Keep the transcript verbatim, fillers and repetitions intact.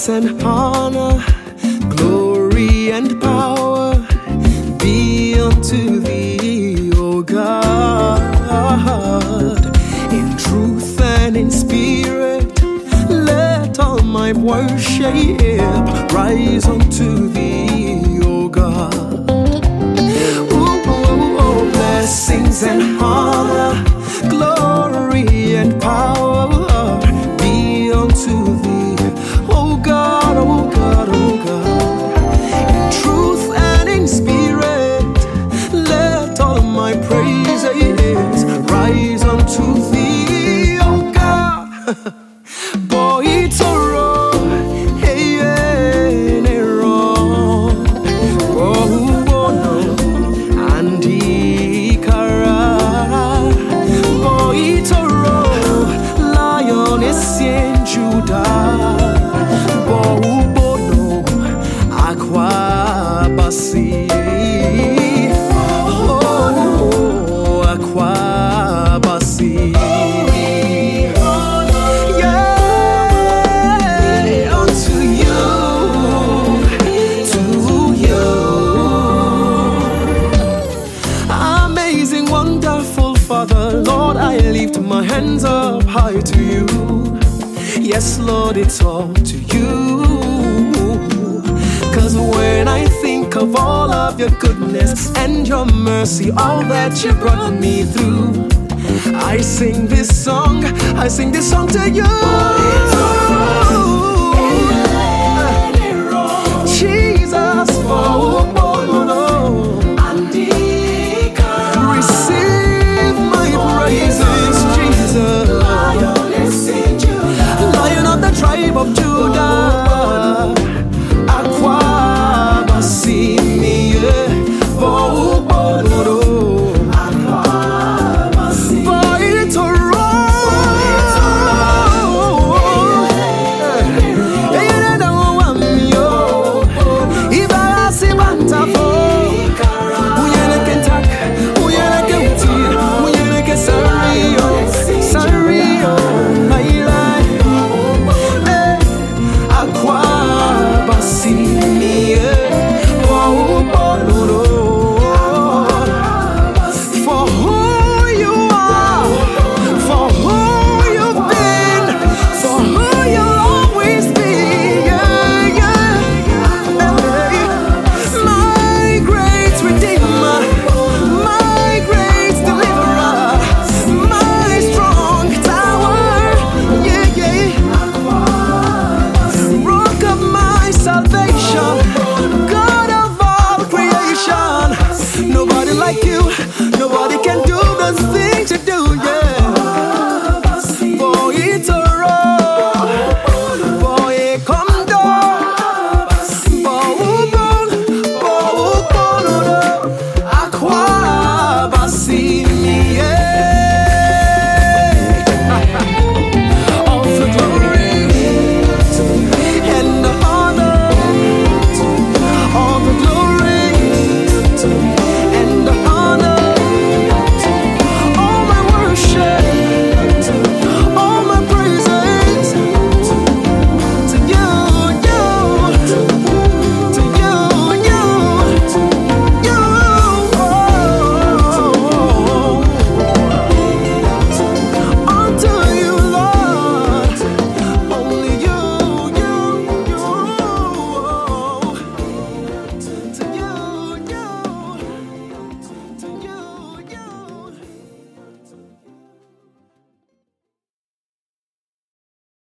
Blessings and honor, glory and power be unto thee, O God. In truth and in spirit, let all my worship rise unto thee, O God. Ooh, ooh, oh, blessings and honor, glory and power be unto thee, oh God, oh God, oh God. In truth and in spirit, let all my praises rise unto thee, oh God. Boy, toro, hey, hey, nero, oh, oh, no, andi kara. Boy, toro, lioness in Judah. Bo, bo, no, aqua basi. Oh, aqua basi. Father, Lord, I lift my hands up high to you. Yes, Lord, it's all to you. Cause when I think of all of your goodness and your mercy, all that you brought me through, I sing this song, I sing this song to you.